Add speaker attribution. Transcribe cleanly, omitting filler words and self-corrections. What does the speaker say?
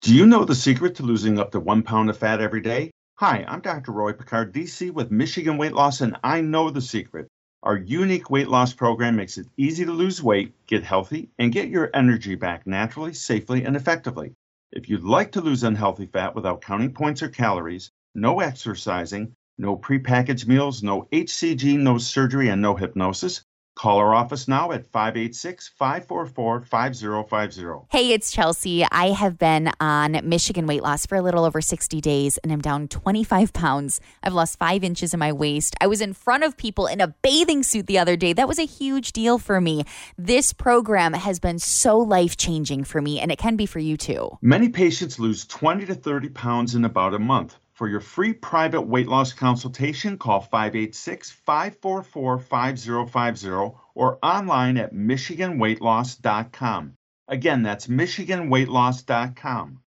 Speaker 1: Do you know the secret to losing up to 1 pound of fat every day? Hi, I'm Dr. Roy Picard, DC with Michigan Weight Loss, and I know the secret. Our unique weight loss program makes it easy to lose weight, get healthy, and get your energy back naturally, safely, and effectively. If you'd like to lose unhealthy fat without counting points or calories, no exercising, no prepackaged meals, no HCG, no surgery, and no hypnosis, call our office now at 586-544-5050.
Speaker 2: Hey, it's Chelsea. I have been on Michigan weight loss for a little over 60 days and I'm down 25 pounds. I've lost 5 inches in my waist. I was in front of people in a bathing suit the other day. That was a huge deal for me. This program has been so life-changing for me, and it can be for you too.
Speaker 1: Many patients lose 20 to 30 pounds in about a month. For your free private weight loss consultation, call 586-544-5050 or online at michiganweightloss.com. Again, that's michiganweightloss.com.